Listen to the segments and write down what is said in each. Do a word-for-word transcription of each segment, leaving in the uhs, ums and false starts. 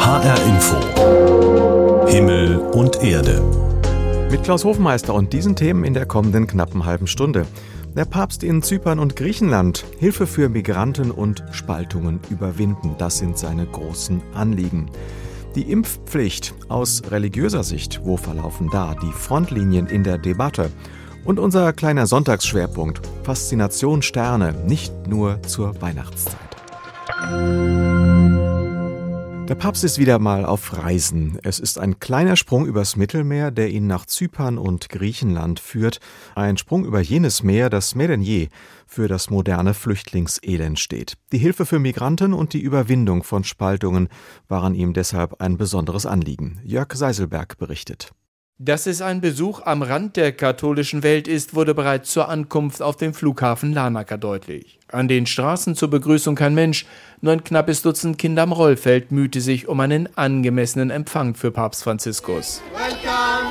H R Info. Himmel und Erde. Mit Klaus Hofmeister und diesen Themen in der kommenden knappen halben Stunde. Der Papst in Zypern und Griechenland. Hilfe für Migranten und Spaltungen überwinden. Das sind seine großen Anliegen. Die Impfpflicht aus religiöser Sicht. Wo verlaufen da die Frontlinien in der Debatte? Und unser kleiner Sonntagsschwerpunkt. Faszination Sterne, nicht nur zur Weihnachtszeit. Der Papst ist wieder mal auf Reisen. Es ist ein kleiner Sprung übers Mittelmeer, der ihn nach Zypern und Griechenland führt. Ein Sprung über jenes Meer, das mehr denn je für das moderne Flüchtlingselend steht. Die Hilfe für Migranten und die Überwindung von Spaltungen waren ihm deshalb ein besonderes Anliegen. Jörg Seiselberg berichtet. Dass es ein Besuch am Rand der katholischen Welt ist, wurde bereits zur Ankunft auf dem Flughafen Larnaca deutlich. An den Straßen zur Begrüßung kein Mensch, nur ein knappes Dutzend Kinder am Rollfeld mühte sich um einen angemessenen Empfang für Papst Franziskus. Welcome!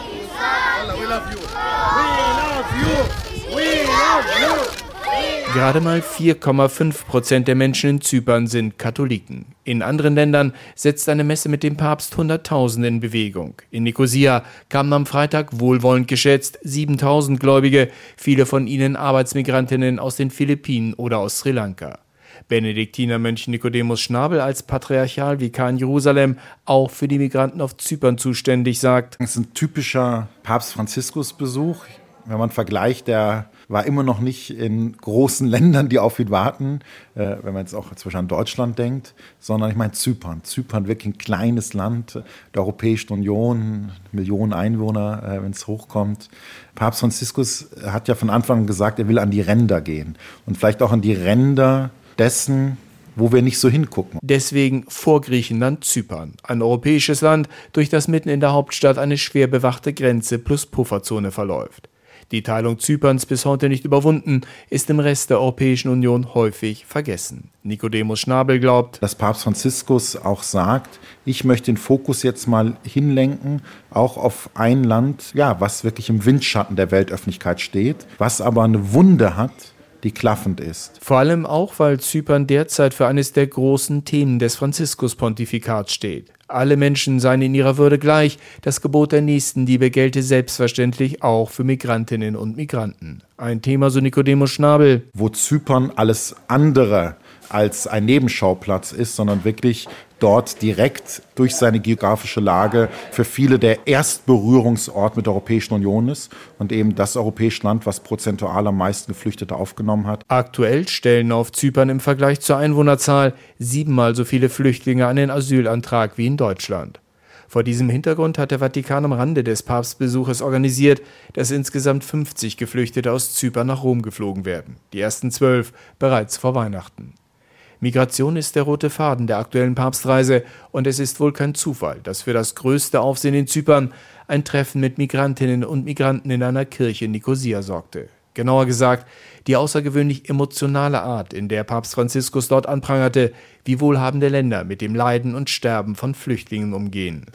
We love you! We love you! We love you! Gerade mal vier Komma fünf Prozent der Menschen in Zypern sind Katholiken. In anderen Ländern setzt eine Messe mit dem Papst Hunderttausende in Bewegung. In Nikosia kamen am Freitag wohlwollend geschätzt siebentausend Gläubige, viele von ihnen Arbeitsmigrantinnen aus den Philippinen oder aus Sri Lanka. Benediktinermönch Nicodemus Schnabel als Patriarchalvikar in Jerusalem, auch für die Migranten auf Zypern zuständig, sagt: Es ist ein typischer Papst-Franziskus-Besuch. Wenn man vergleicht, der war immer noch nicht in großen Ländern, die auf ihn warten, äh, wenn man jetzt auch zum Beispiel an Deutschland denkt, sondern ich meine Zypern. Zypern wirklich ein kleines Land der Europäischen Union, Millionen Einwohner, äh, wenn es hochkommt. Papst Franziskus hat ja von Anfang an gesagt, er will an die Ränder gehen und vielleicht auch an die Ränder dessen, wo wir nicht so hingucken. Deswegen vor Griechenland Zypern, ein europäisches Land, durch das mitten in der Hauptstadt eine schwer bewachte Grenze plus Pufferzone verläuft. Die Teilung Zyperns, bis heute nicht überwunden, ist im Rest der Europäischen Union häufig vergessen. Nicodemus Schnabel glaubt, dass Papst Franziskus auch sagt, ich möchte den Fokus jetzt mal hinlenken, auch auf ein Land, ja, was wirklich im Windschatten der Weltöffentlichkeit steht, was aber eine Wunde hat, die klaffend ist. Vor allem auch, weil Zypern derzeit für eines der großen Themen des Franziskus-Pontifikats steht. Alle Menschen seien in ihrer Würde gleich. Das Gebot der Nächstenliebe gelte selbstverständlich auch für Migrantinnen und Migranten. Ein Thema, so Nicodemus Schnabel, wo Zypern alles andere als ein Nebenschauplatz ist, sondern wirklich dort direkt durch seine geografische Lage für viele der Erstberührungsort mit der Europäischen Union ist und eben das europäische Land, was prozentual am meisten Geflüchtete aufgenommen hat. Aktuell stellen auf Zypern im Vergleich zur Einwohnerzahl siebenmal so viele Flüchtlinge einen Asylantrag wie in Deutschland. Vor diesem Hintergrund hat der Vatikan am Rande des Papstbesuches organisiert, dass insgesamt fünfzig Geflüchtete aus Zypern nach Rom geflogen werden. Die ersten zwölf bereits vor Weihnachten. Migration ist der rote Faden der aktuellen Papstreise und es ist wohl kein Zufall, dass für das größte Aufsehen in Zypern ein Treffen mit Migrantinnen und Migranten in einer Kirche in Nikosia sorgte. Genauer gesagt, die außergewöhnlich emotionale Art, in der Papst Franziskus dort anprangerte, wie wohlhabende Länder mit dem Leiden und Sterben von Flüchtlingen umgehen.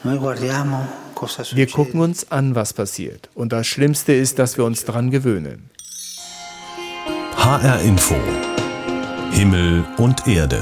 Wir gucken uns an, was passiert. Und das Schlimmste ist, dass wir uns daran gewöhnen. H R Info. Himmel und Erde.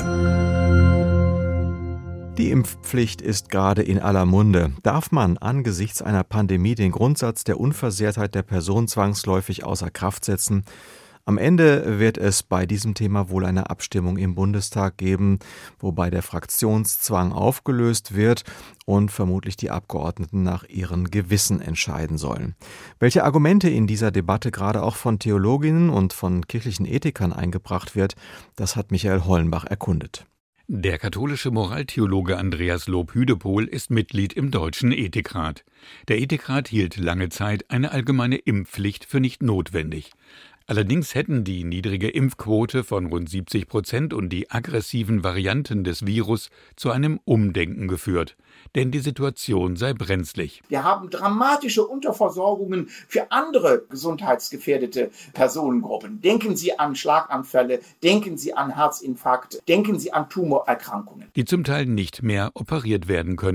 Die Impfpflicht ist gerade in aller Munde. Darf man angesichts einer Pandemie den Grundsatz der Unversehrtheit der Person zwangsläufig außer Kraft setzen? Am Ende wird es bei diesem Thema wohl eine Abstimmung im Bundestag geben, wobei der Fraktionszwang aufgelöst wird und vermutlich die Abgeordneten nach ihren Gewissen entscheiden sollen. Welche Argumente in dieser Debatte gerade auch von Theologinnen und von kirchlichen Ethikern eingebracht wird, das hat Michael Hollenbach erkundet. Der katholische Moraltheologe Andreas Lob-Hüdepohl ist Mitglied im Deutschen Ethikrat. Der Ethikrat hielt lange Zeit eine allgemeine Impfpflicht für nicht notwendig. Allerdings hätten die niedrige Impfquote von rund siebzig Prozent und die aggressiven Varianten des Virus zu einem Umdenken geführt. Denn die Situation sei brenzlig. Wir haben dramatische Unterversorgungen für andere gesundheitsgefährdete Personengruppen. Denken Sie an Schlaganfälle, denken Sie an Herzinfarkt, denken Sie an Tumorerkrankungen. Die zum Teil nicht mehr operiert werden könnten.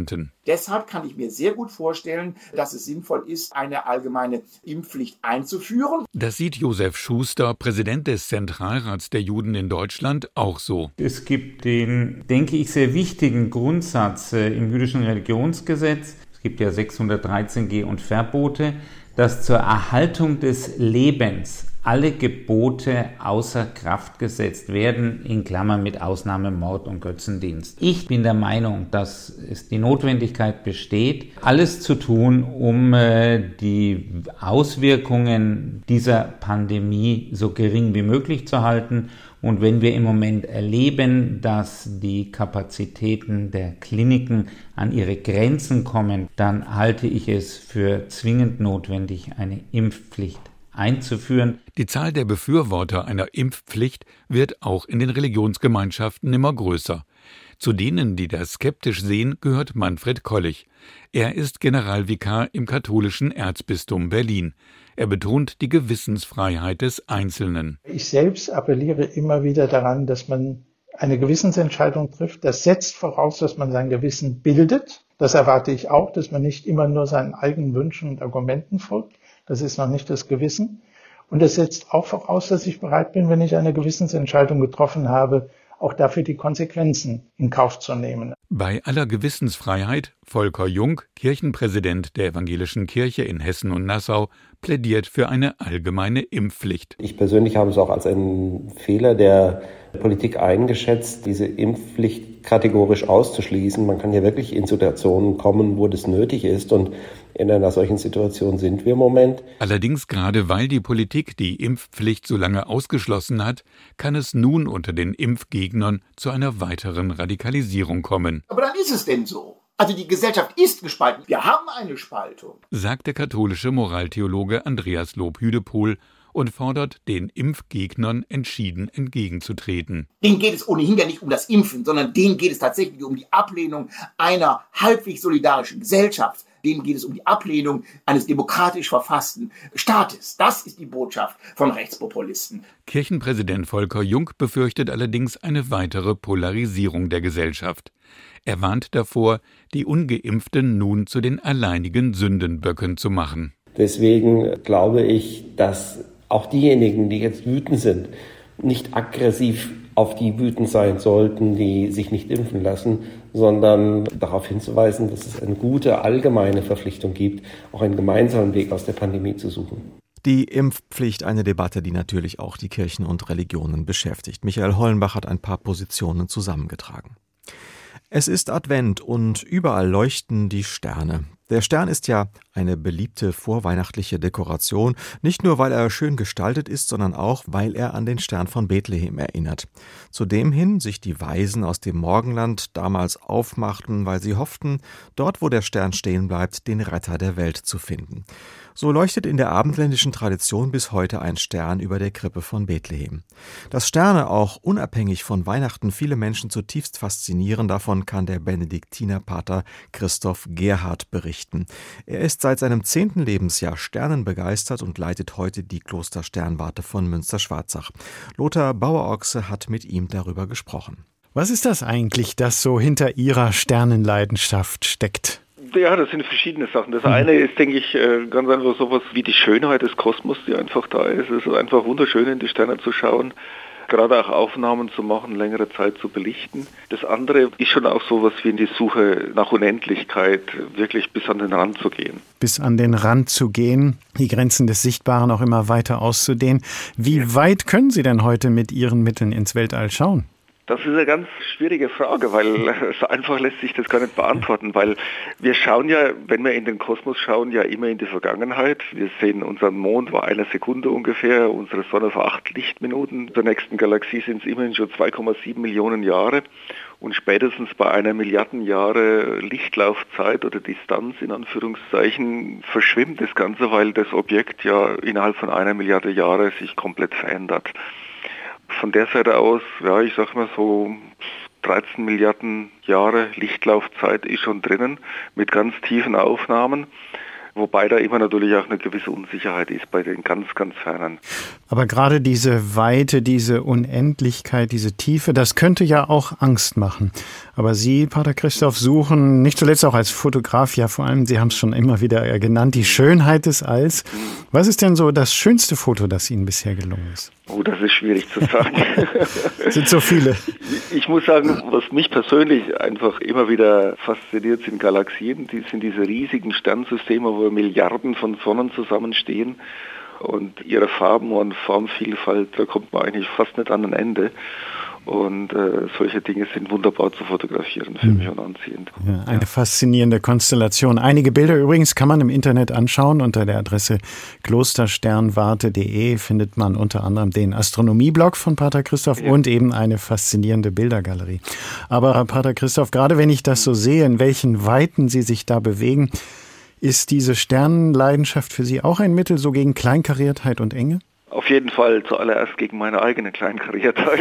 Deshalb kann ich mir sehr gut vorstellen, dass es sinnvoll ist, eine allgemeine Impfpflicht einzuführen. Das sieht Josef Schuster, Präsident des Zentralrats der Juden in Deutschland, auch so. Es gibt den, denke ich, sehr wichtigen Grundsatz äh, im jüdischen Religionsgesetz, es gibt ja sechshundertdreizehn G und Verbote, dass zur Erhaltung des Lebens alle Gebote außer Kraft gesetzt werden, in Klammern mit Ausnahme Mord und Götzendienst. Ich bin der Meinung, dass es die Notwendigkeit besteht, alles zu tun, um äh, die Auswirkungen dieser Pandemie so gering wie möglich zu halten. Und wenn wir im Moment erleben, dass die Kapazitäten der Kliniken an ihre Grenzen kommen, dann halte ich es für zwingend notwendig, eine Impfpflicht einzuführen. Die Zahl der Befürworter einer Impfpflicht wird auch in den Religionsgemeinschaften immer größer. Zu denen, die das skeptisch sehen, gehört Manfred Kollich. Er ist Generalvikar im katholischen Erzbistum Berlin. Er betont die Gewissensfreiheit des Einzelnen. Ich selbst appelliere immer wieder daran, dass man eine Gewissensentscheidung trifft. Das setzt voraus, dass man sein Gewissen bildet. Das erwarte ich auch, dass man nicht immer nur seinen eigenen Wünschen und Argumenten folgt. Das ist noch nicht das Gewissen. Und es setzt auch voraus, dass ich bereit bin, wenn ich eine Gewissensentscheidung getroffen habe, auch dafür die Konsequenzen in Kauf zu nehmen. Bei aller Gewissensfreiheit, Volker Jung, Kirchenpräsident der Evangelischen Kirche in Hessen und Nassau, plädiert für eine allgemeine Impfpflicht. Ich persönlich habe es auch als einen Fehler der Politik eingeschätzt, diese Impfpflicht kategorisch auszuschließen. Man kann ja wirklich in Situationen kommen, wo das nötig ist, und in einer solchen Situation sind wir im Moment. Allerdings, gerade weil die Politik die Impfpflicht so lange ausgeschlossen hat, kann es nun unter den Impfgegnern zu einer weiteren Radikalisierung kommen. Aber dann ist es denn so. Also die Gesellschaft ist gespalten. Wir haben eine Spaltung, sagt der katholische Moraltheologe Andreas Lob-Hüdepohl und fordert, den Impfgegnern entschieden entgegenzutreten. Denen geht es ohnehin ja nicht um das Impfen, sondern denen geht es tatsächlich um die Ablehnung einer halbwegs solidarischen Gesellschaft. Denen geht es um die Ablehnung eines demokratisch verfassten Staates. Das ist die Botschaft von Rechtspopulisten. Kirchenpräsident Volker Jung befürchtet allerdings eine weitere Polarisierung der Gesellschaft. Er warnt davor, die Ungeimpften nun zu den alleinigen Sündenböcken zu machen. Deswegen glaube ich, dass auch diejenigen, die jetzt wütend sind, nicht aggressiv auf die wütend sein sollten, die sich nicht impfen lassen, sondern darauf hinzuweisen, dass es eine gute allgemeine Verpflichtung gibt, auch einen gemeinsamen Weg aus der Pandemie zu suchen. Die Impfpflicht, eine Debatte, die natürlich auch die Kirchen und Religionen beschäftigt. Michael Hollenbach hat ein paar Positionen zusammengetragen. Es ist Advent und überall leuchten die Sterne. Der Stern ist ja eine beliebte vorweihnachtliche Dekoration, nicht nur weil er schön gestaltet ist, sondern auch, weil er an den Stern von Bethlehem erinnert. Zu dem hin sich die Weisen aus dem Morgenland damals aufmachten, weil sie hofften, dort wo der Stern stehen bleibt, den Retter der Welt zu finden. So leuchtet in der abendländischen Tradition bis heute ein Stern über der Krippe von Bethlehem. Dass Sterne auch unabhängig von Weihnachten viele Menschen zutiefst faszinieren, davon kann der Benediktinerpater Christoph Gerhard berichten. Er ist seit seinem zehnten Lebensjahr sternenbegeistert und leitet heute die Klostersternwarte von Münster-Schwarzach. Lothar Bauerochse hat mit ihm darüber gesprochen. Was ist das eigentlich, das so hinter Ihrer Sternenleidenschaft steckt? Ja, das sind verschiedene Sachen. Das eine ist, denke ich, ganz einfach sowas wie die Schönheit des Kosmos, die einfach da ist. Es ist einfach wunderschön, in die Sterne zu schauen, gerade auch Aufnahmen zu machen, längere Zeit zu belichten. Das andere ist schon auch sowas wie in die Suche nach Unendlichkeit, wirklich bis an den Rand zu gehen. Bis an den Rand zu gehen, die Grenzen des Sichtbaren auch immer weiter auszudehnen. Wie ja. weit können Sie denn heute mit Ihren Mitteln ins Weltall schauen? Das ist eine ganz schwierige Frage, weil so einfach lässt sich das gar nicht beantworten, weil wir schauen ja, wenn wir in den Kosmos schauen, ja immer in die Vergangenheit. Wir sehen, unseren Mond war eine Sekunde ungefähr, unsere Sonne vor acht Lichtminuten. Zur nächsten Galaxie sind es immerhin schon zwei Komma sieben Millionen Jahre und spätestens bei einer Milliarden Jahre Lichtlaufzeit oder Distanz in Anführungszeichen verschwimmt das Ganze, weil das Objekt ja innerhalb von einer Milliarde Jahre sich komplett verändert. Von der Seite aus, ja, ich sag mal so dreizehn Milliarden Jahre Lichtlaufzeit ist schon drinnen mit ganz tiefen Aufnahmen. wobei da immer natürlich auch eine gewisse Unsicherheit ist bei den ganz, ganz Fernen. Aber gerade diese Weite, diese Unendlichkeit, diese Tiefe, das könnte ja auch Angst machen. Aber Sie, Pater Christoph, suchen nicht zuletzt auch als Fotograf, ja vor allem, Sie haben es schon immer wieder genannt, die Schönheit des Alls. Was ist denn so das schönste Foto, das Ihnen bisher gelungen ist? Oh, das ist schwierig zu sagen. Es sind so viele. Ich muss sagen, was mich persönlich einfach immer wieder fasziniert, sind Galaxien. Die sind diese riesigen Sternsysteme, wo Milliarden von Sonnen zusammenstehen. Und ihre Farben und Formvielfalt, da kommt man eigentlich fast nicht an ein Ende. Und äh, solche Dinge sind wunderbar zu fotografieren, für mich und anziehend. Ja, eine ja. faszinierende Konstellation. Einige Bilder übrigens kann man im Internet anschauen. Unter der Adresse klostersternwarte punkt de findet man unter anderem den Astronomieblog von Pater Christoph ja. und eben eine faszinierende Bildergalerie. Aber Pater Christoph, gerade wenn ich das so sehe, in welchen Weiten Sie sich da bewegen, ist diese Sternenleidenschaft für Sie auch ein Mittel so gegen Kleinkariertheit und Enge? Auf jeden Fall zuallererst gegen meine eigene Kleinkariertheit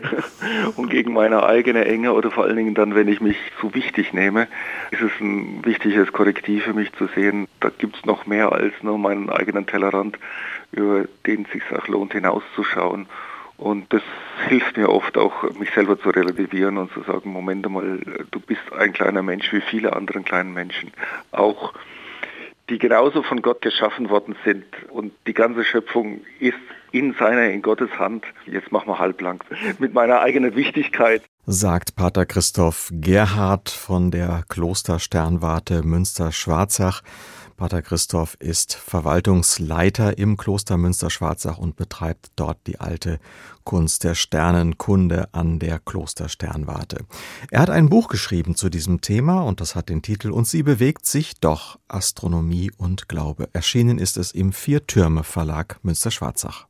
und gegen meine eigene Enge oder vor allen Dingen dann, wenn ich mich zu wichtig nehme, ist es ein wichtiges Korrektiv für mich zu sehen. Da gibt es noch mehr als nur meinen eigenen Tellerrand, über den es sich auch lohnt, hinauszuschauen. Und das hilft mir oft auch, mich selber zu relativieren und zu sagen, Moment mal, du bist ein kleiner Mensch wie viele andere kleine Menschen auch, die genauso von Gott geschaffen worden sind. Und die ganze Schöpfung ist in seiner, in Gottes Hand. Jetzt machen wir halblang mit meiner eigenen Wichtigkeit. Sagt Pater Christoph Gerhard von der Klostersternwarte Münster-Schwarzach. Pater Christoph ist Verwaltungsleiter im Kloster Münster-Schwarzach und betreibt dort die alte Kunst der Sternenkunde an der Klostersternwarte. Er hat ein Buch geschrieben zu diesem Thema und das hat den Titel »Und sie bewegt sich doch, Astronomie und Glaube«. Erschienen ist es im Vier-Türme Verlag Münster-Schwarzach.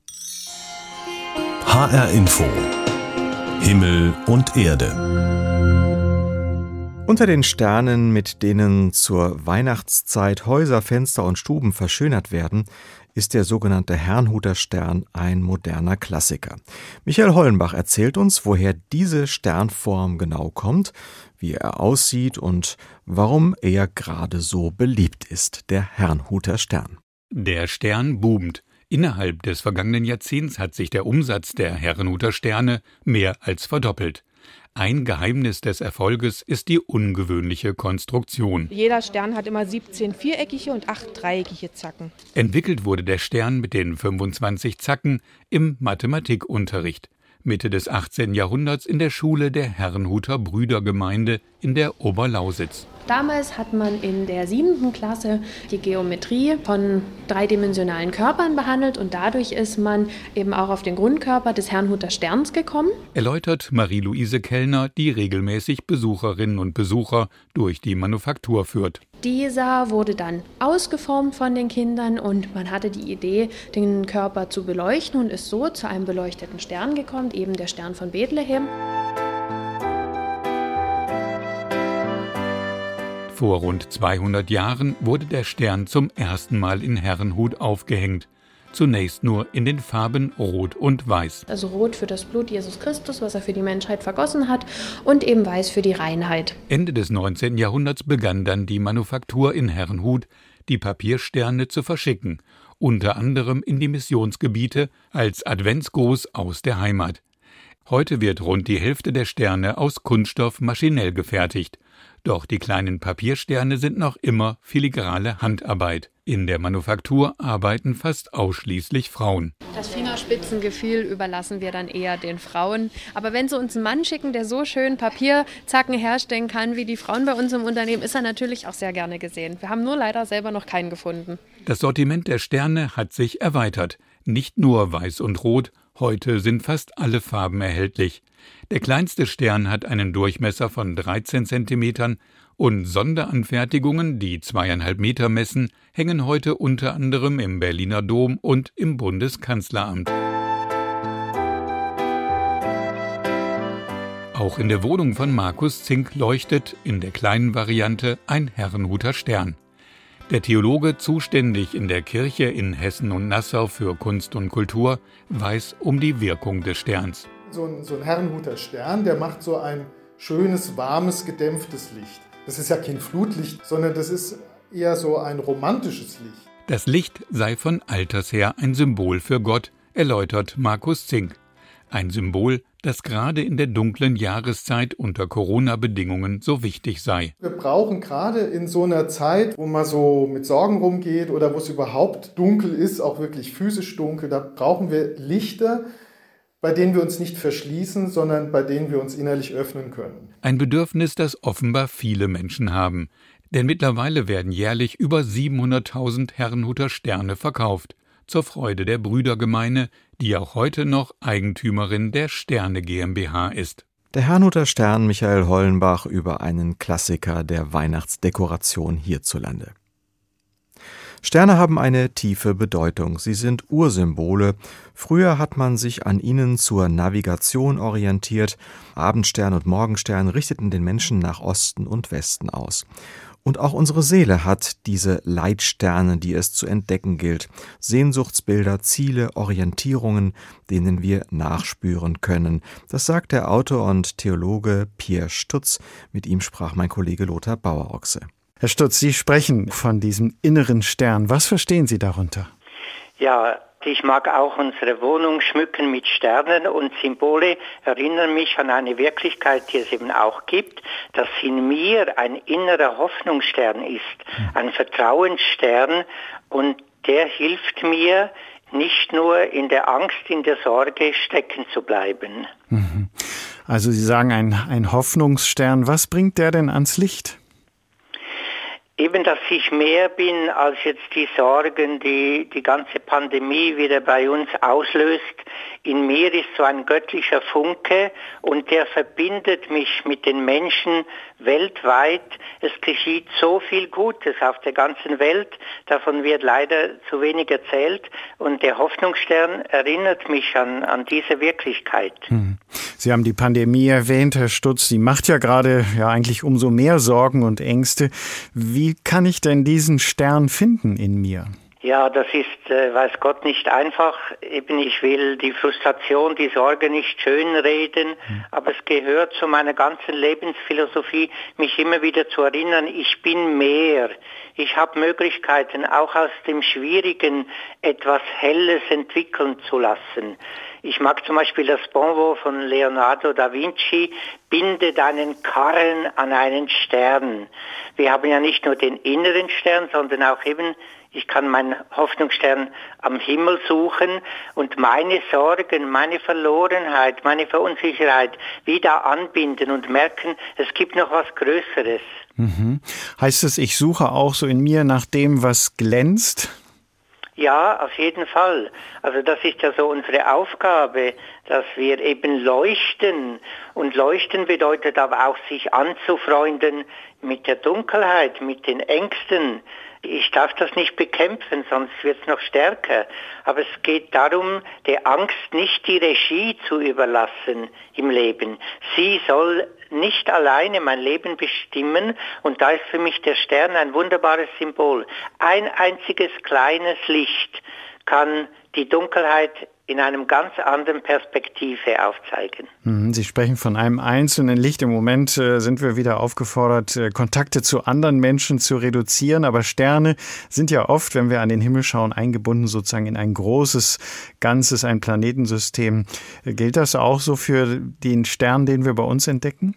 H R Info. Himmel und Erde. Unter den Sternen, mit denen zur Weihnachtszeit Häuser, Fenster und Stuben verschönert werden, ist der sogenannte Herrnhuter Stern ein moderner Klassiker. Michael Hollenbach erzählt uns, woher diese Sternform genau kommt, wie er aussieht und warum er gerade so beliebt ist, der Herrnhuter Stern. Der Stern boomt. Innerhalb des vergangenen Jahrzehnts hat sich der Umsatz der Herrnhuter Sterne mehr als verdoppelt. Ein Geheimnis des Erfolges ist die ungewöhnliche Konstruktion. Jeder Stern hat immer siebzehn viereckige und acht dreieckige Zacken. Entwickelt wurde der Stern mit den fünfundzwanzig Zacken im Mathematikunterricht. Mitte des achtzehnten Jahrhunderts in der Schule der Herrnhuter Brüdergemeinde in der Oberlausitz. Damals hat man in der siebten Klasse die Geometrie von dreidimensionalen Körpern behandelt und dadurch ist man eben auch auf den Grundkörper des Herrnhuter Sterns gekommen. Erläutert Marie-Louise Kellner, die regelmäßig Besucherinnen und Besucher durch die Manufaktur führt. Dieser wurde dann ausgeformt von den Kindern und man hatte die Idee, den Körper zu beleuchten und ist so zu einem beleuchteten Stern gekommen, eben der Stern von Bethlehem. Vor rund zweihundert Jahren wurde der Stern zum ersten Mal in Herrnhut aufgehängt. Zunächst nur in den Farben Rot und Weiß. Also Rot für das Blut Jesus Christus, was er für die Menschheit vergossen hat, und eben Weiß für die Reinheit. Ende des neunzehnten Jahrhunderts begann dann die Manufaktur in Herrnhut, die Papiersterne zu verschicken, unter anderem in die Missionsgebiete als Adventsgruß aus der Heimat. Heute wird rund die Hälfte der Sterne aus Kunststoff maschinell gefertigt. Doch die kleinen Papiersterne sind noch immer filigrane Handarbeit. In der Manufaktur arbeiten fast ausschließlich Frauen. Das Fingerspitzengefühl überlassen wir dann eher den Frauen. Aber wenn sie uns einen Mann schicken, der so schön Papierzacken herstellen kann wie die Frauen bei uns im Unternehmen, ist er natürlich auch sehr gerne gesehen. Wir haben nur leider selber noch keinen gefunden. Das Sortiment der Sterne hat sich erweitert. Nicht nur Weiß und Rot, heute sind fast alle Farben erhältlich. Der kleinste Stern hat einen Durchmesser von dreizehn Zentimetern und Sonderanfertigungen, die zweieinhalb Meter messen, hängen heute unter anderem im Berliner Dom und im Bundeskanzleramt. Auch in der Wohnung von Markus Zink leuchtet in der kleinen Variante ein Herrnhuter Stern. Der Theologe, zuständig in der Kirche in Hessen und Nassau für Kunst und Kultur, weiß um die Wirkung des Sterns. So ein, so ein Herrnhuter Stern, der macht so ein schönes, warmes, gedämpftes Licht. Das ist ja kein Flutlicht, sondern das ist eher so ein romantisches Licht. Das Licht sei von alters her ein Symbol für Gott, erläutert Markus Zink. Ein Symbol, das gerade in der dunklen Jahreszeit unter Corona-Bedingungen so wichtig sei. Wir brauchen gerade in so einer Zeit, wo man so mit Sorgen rumgeht oder wo es überhaupt dunkel ist, auch wirklich physisch dunkel, da brauchen wir Lichter, bei denen wir uns nicht verschließen, sondern bei denen wir uns innerlich öffnen können. Ein Bedürfnis, das offenbar viele Menschen haben. Denn mittlerweile werden jährlich über siebenhunderttausend Herrnhuter Sterne verkauft. Zur Freude der Brüdergemeine, die auch heute noch Eigentümerin der Sterne GmbH ist. Der Herrnhuter Stern Michael Hollenbach über einen Klassiker der Weihnachtsdekoration hierzulande. Sterne haben eine tiefe Bedeutung. Sie sind Ursymbole. Früher hat man sich an ihnen zur Navigation orientiert. Abendstern und Morgenstern richteten den Menschen nach Osten und Westen aus. Und auch unsere Seele hat diese Leitsterne, die es zu entdecken gilt. Sehnsuchtsbilder, Ziele, Orientierungen, denen wir nachspüren können. Das sagt der Autor und Theologe Pierre Stutz. Mit ihm sprach mein Kollege Lothar Bauerochse. Herr Stutz, Sie sprechen von diesem inneren Stern. Was verstehen Sie darunter? Ja, ich mag auch unsere Wohnung schmücken mit Sternen und Symbole erinnern mich an eine Wirklichkeit, die es eben auch gibt, dass in mir ein innerer Hoffnungsstern ist, ein Vertrauensstern und der hilft mir, nicht nur in der Angst, in der Sorge stecken zu bleiben. Also Sie sagen ein, ein Hoffnungsstern. Was bringt der denn ans Licht? Eben, dass ich mehr bin als jetzt die Sorgen, die die ganze Pandemie wieder bei uns auslöst. In mir ist so ein göttlicher Funke und der verbindet mich mit den Menschen weltweit. Es geschieht so viel Gutes auf der ganzen Welt, davon wird leider zu wenig erzählt und der Hoffnungsstern erinnert mich an, an diese Wirklichkeit. Hm. Sie haben die Pandemie erwähnt, Herr Stutz, die macht ja gerade ja eigentlich umso mehr Sorgen und Ängste. Wie kann ich denn diesen Stern finden in mir? Ja, das ist, äh, weiß Gott, nicht einfach. Eben, ich will die Frustration, die Sorge nicht schönreden, mhm. aber es gehört zu meiner ganzen Lebensphilosophie, mich immer wieder zu erinnern, ich bin mehr. Ich habe Möglichkeiten, auch aus dem Schwierigen etwas Helles entwickeln zu lassen. Ich mag zum Beispiel das Bonmot von Leonardo da Vinci, binde deinen Karren an einen Stern. Wir haben ja nicht nur den inneren Stern, sondern auch eben, ich kann meinen Hoffnungsstern am Himmel suchen und meine Sorgen, meine Verlorenheit, meine Verunsicherheit wieder anbinden und merken, es gibt noch was Größeres. Mhm. Heißt es, ich suche auch so in mir nach dem, was glänzt? Ja, auf jeden Fall. Also das ist ja so unsere Aufgabe, dass wir eben leuchten. Und leuchten bedeutet aber auch, sich anzufreunden mit der Dunkelheit, mit den Ängsten. Ich darf das nicht bekämpfen, sonst wird es noch stärker. Aber es geht darum, der Angst nicht die Regie zu überlassen im Leben. Sie soll nicht alleine mein Leben bestimmen und da ist für mich der Stern ein wunderbares Symbol. Ein einziges kleines Licht kann die Dunkelheit in einem ganz anderen Perspektive aufzeigen. Sie sprechen von einem einzelnen Licht. Im Moment äh, sind wir wieder aufgefordert, äh, Kontakte zu anderen Menschen zu reduzieren. Aber Sterne sind ja oft, wenn wir an den Himmel schauen, eingebunden sozusagen in ein großes Ganzes, ein Planetensystem. Äh, gilt das auch so für den Stern, den wir bei uns entdecken?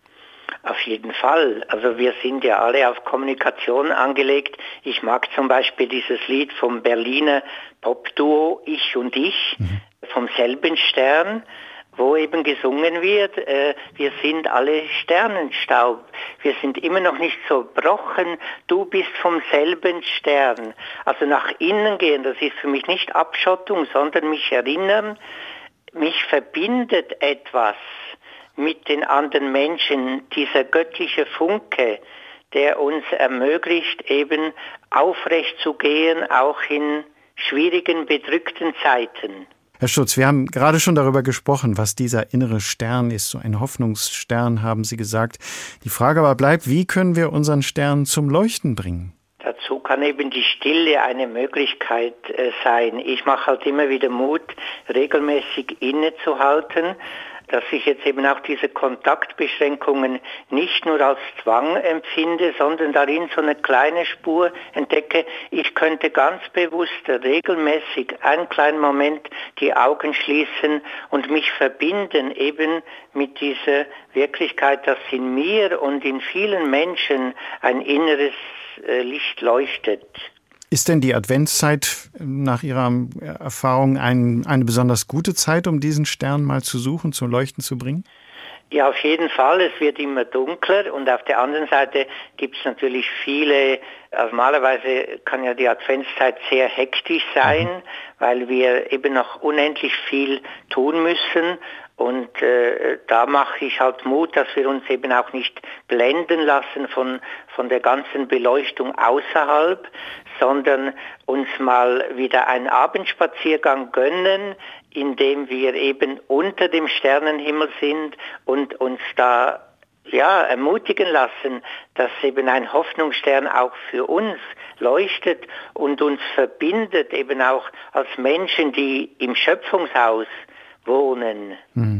Auf jeden Fall. Also wir sind ja alle auf Kommunikation angelegt. Ich mag zum Beispiel dieses Lied vom Berliner Popduo Ich und Ich, mhm. vom selben Stern, wo eben gesungen wird, äh, wir sind alle Sternenstaub. Wir sind immer noch nicht zerbrochen, du bist vom selben Stern. Also nach innen gehen, das ist für mich nicht Abschottung, sondern mich erinnern, mich verbindet etwas mit den anderen Menschen, dieser göttliche Funke, der uns ermöglicht, eben aufrecht zu gehen, auch in schwierigen, bedrückten Zeiten. Herr Stutz, wir haben gerade schon darüber gesprochen, was dieser innere Stern ist. So ein Hoffnungsstern, haben Sie gesagt. Die Frage aber bleibt, wie können wir unseren Stern zum Leuchten bringen? Dazu kann eben die Stille eine Möglichkeit äh, sein. Ich mache halt immer wieder Mut, regelmäßig innezuhalten. dass ich jetzt eben auch diese Kontaktbeschränkungen nicht nur als Zwang empfinde, sondern darin so eine kleine Spur entdecke. Ich könnte ganz bewusst regelmäßig einen kleinen Moment die Augen schließen und mich verbinden eben mit dieser Wirklichkeit, dass in mir und in vielen Menschen ein inneres Licht leuchtet. Ist denn die Adventszeit nach Ihrer Erfahrung ein, eine besonders gute Zeit, um diesen Stern mal zu suchen, zum Leuchten zu bringen? Ja, auf jeden Fall. Es wird immer dunkler und auf der anderen Seite gibt es natürlich viele, also normalerweise kann ja die Adventszeit sehr hektisch sein, mhm. weil wir eben noch unendlich viel tun müssen. Und äh, da mache ich halt Mut, dass wir uns eben auch nicht blenden lassen von, von der ganzen Beleuchtung außerhalb, sondern uns mal wieder einen Abendspaziergang gönnen, indem wir eben unter dem Sternenhimmel sind und uns da ja ermutigen lassen, dass eben ein Hoffnungsstern auch für uns leuchtet und uns verbindet, eben auch als Menschen, die im Schöpfungshaus wohnen.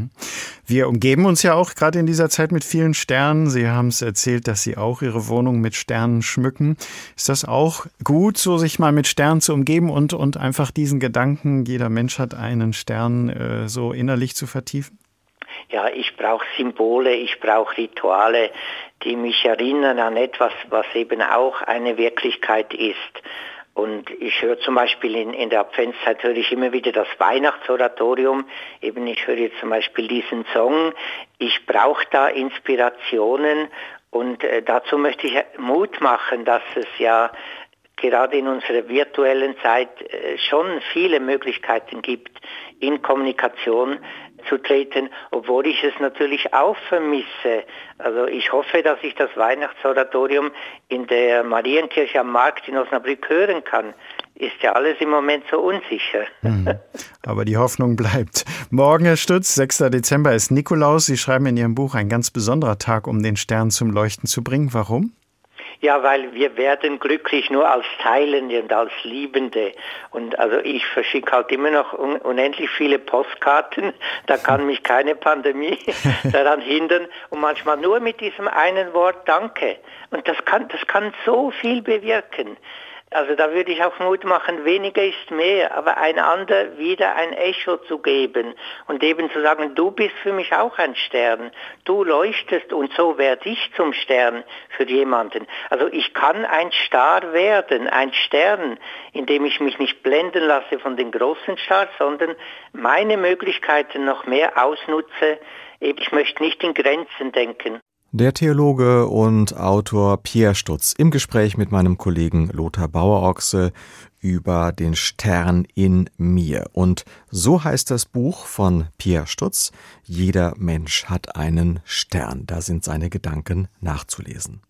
Wir umgeben uns ja auch gerade in dieser Zeit mit vielen Sternen. Sie haben es erzählt, dass Sie auch Ihre Wohnung mit Sternen schmücken. Ist das auch gut, so sich mal mit Sternen zu umgeben und, und einfach diesen Gedanken, jeder Mensch hat einen Stern, äh, so innerlich zu vertiefen? Ja, ich brauche Symbole, ich brauche Rituale, die mich erinnern an etwas, was eben auch eine Wirklichkeit ist. Und ich höre zum Beispiel in, in der Adventszeit höre ich immer wieder das Weihnachtsoratorium. Eben ich höre jetzt zum Beispiel diesen Song. Ich brauche da Inspirationen und äh, dazu möchte ich Mut machen, dass es ja gerade in unserer virtuellen Zeit äh, schon viele Möglichkeiten gibt, in Kommunikation zu treten, obwohl ich es natürlich auch vermisse. Also ich hoffe, dass ich das Weihnachtsoratorium in der Marienkirche am Markt in Osnabrück hören kann. Ist ja alles im Moment so unsicher. Mhm. Aber die Hoffnung bleibt. Morgen, Herr Stutz, sechster Dezember ist Nikolaus. Sie schreiben in Ihrem Buch, ein ganz besonderer Tag, um den Stern zum Leuchten zu bringen. Warum? Ja, weil wir werden glücklich nur als Teilende und als Liebende. Und also ich verschicke halt immer noch un- unendlich viele Postkarten. Da kann mich keine Pandemie daran hindern. Und manchmal nur mit diesem einen Wort Danke. Und das kann, das kann so viel bewirken. Also da würde ich auch Mut machen, weniger ist mehr, aber einander wieder ein Echo zu geben und eben zu sagen, du bist für mich auch ein Stern, du leuchtest und so werde ich zum Stern für jemanden. Also ich kann ein Star werden, ein Stern, indem ich mich nicht blenden lasse von den großen Stars, sondern meine Möglichkeiten noch mehr ausnutze. Ich möchte nicht in Grenzen denken. Der Theologe und Autor Pierre Stutz im Gespräch mit meinem Kollegen Lothar Bauerochse über den Stern in mir. Und so heißt das Buch von Pierre Stutz, Jeder Mensch hat einen Stern. Da sind seine Gedanken nachzulesen.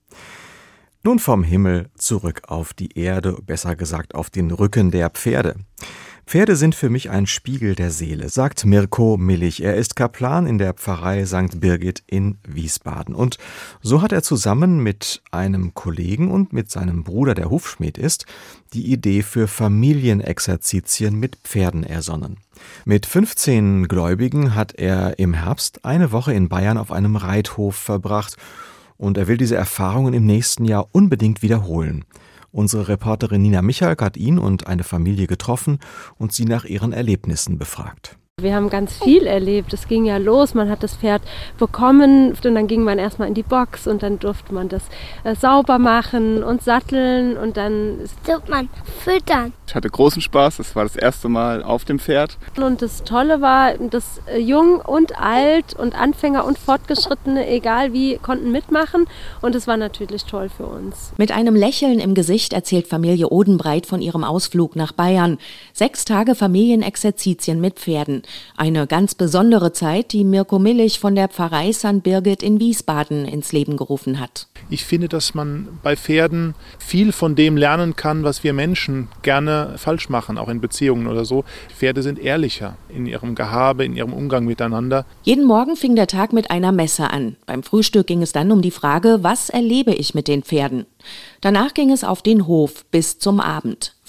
Nun vom Himmel zurück auf die Erde, besser gesagt auf den Rücken der Pferde. Pferde sind für mich ein Spiegel der Seele, sagt Mirko Millich. Er ist Kaplan in der Pfarrei Sankt Birgit in Wiesbaden. Und so hat er zusammen mit einem Kollegen und mit seinem Bruder, der Hufschmied ist, die Idee für Familienexerzitien mit Pferden ersonnen. Mit fünfzehn Gläubigen hat er im Herbst eine Woche in Bayern auf einem Reithof verbracht. Und er will diese Erfahrungen im nächsten Jahr unbedingt wiederholen. Unsere Reporterin Nina Michalk hat ihn und eine Familie getroffen und sie nach ihren Erlebnissen befragt. Wir haben ganz viel erlebt. Es ging ja los, man hat das Pferd bekommen und dann ging man erstmal in die Box und dann durfte man das äh, sauber machen und satteln und dann durfte man füttern. Ich hatte großen Spaß, das war das erste Mal auf dem Pferd. Und das Tolle war, dass äh, Jung und Alt und Anfänger und Fortgeschrittene, egal wie, konnten mitmachen und es war natürlich toll für uns. Mit einem Lächeln im Gesicht erzählt Familie Odenbreit von ihrem Ausflug nach Bayern. Sechs Tage Familienexerzitien mit Pferden. Eine ganz besondere Zeit, die Mirko Millich von der Pfarrei Sankt Birgit in Wiesbaden ins Leben gerufen hat. Ich finde, dass man bei Pferden viel von dem lernen kann, was wir Menschen gerne falsch machen, auch in Beziehungen oder so. Pferde sind ehrlicher in ihrem Gehabe, in ihrem Umgang miteinander. Jeden Morgen fing der Tag mit einer Messe an. Beim Frühstück ging es dann um die Frage, was erlebe ich mit den Pferden? Danach ging es auf den Hof bis zum Abend.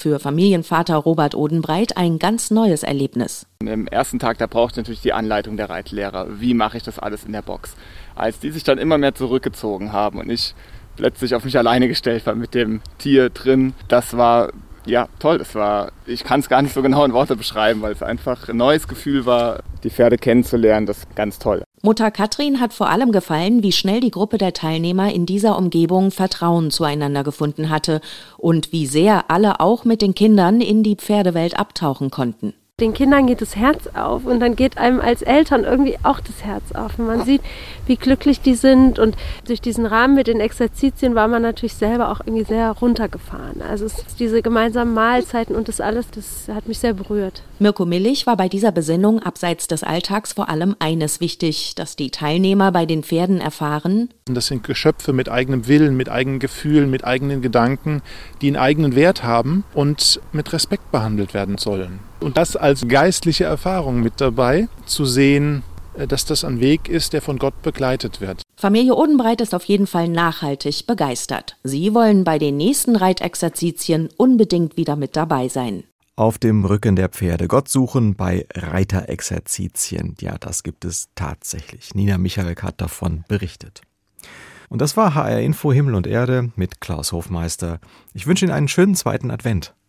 Für Familienvater Robert Odenbreit ein ganz neues Erlebnis. Im ersten Tag, da brauchte ich natürlich die Anleitung der Reitlehrer. Wie mache ich das alles in der Box? Als die sich dann immer mehr zurückgezogen haben und ich plötzlich auf mich alleine gestellt war mit dem Tier drin, das war ja toll. Das war, ich kann es gar nicht so genau in Worte beschreiben, weil es einfach ein neues Gefühl war, die Pferde kennenzulernen. Das ist ganz toll. Mutter Katrin hat vor allem gefallen, wie schnell die Gruppe der Teilnehmer in dieser Umgebung Vertrauen zueinander gefunden hatte und wie sehr alle auch mit den Kindern in die Pferdewelt abtauchen konnten. Den Kindern geht das Herz auf und dann geht einem als Eltern irgendwie auch das Herz auf. Und man sieht, wie glücklich die sind und durch diesen Rahmen mit den Exerzitien war man natürlich selber auch irgendwie sehr runtergefahren. Also es, diese gemeinsamen Mahlzeiten und das alles, das hat mich sehr berührt. Mirko Millig war bei dieser Besinnung abseits des Alltags vor allem eines wichtig, dass die Teilnehmer bei den Pferden erfahren: Das sind Geschöpfe mit eigenem Willen, mit eigenen Gefühlen, mit eigenen Gedanken, die einen eigenen Wert haben und mit Respekt behandelt werden sollen. Und das als geistliche Erfahrung mit dabei, zu sehen, dass das ein Weg ist, der von Gott begleitet wird. Familie Odenbreit ist auf jeden Fall nachhaltig begeistert. Sie wollen bei den nächsten Reitexerzitien unbedingt wieder mit dabei sein. Auf dem Rücken der Pferde Gott suchen bei Reiterexerzitien. Ja, das gibt es tatsächlich. Nina Michalek hat davon berichtet. Und das war H R Info Himmel und Erde mit Klaus Hofmeister. Ich wünsche Ihnen einen schönen zweiten Advent.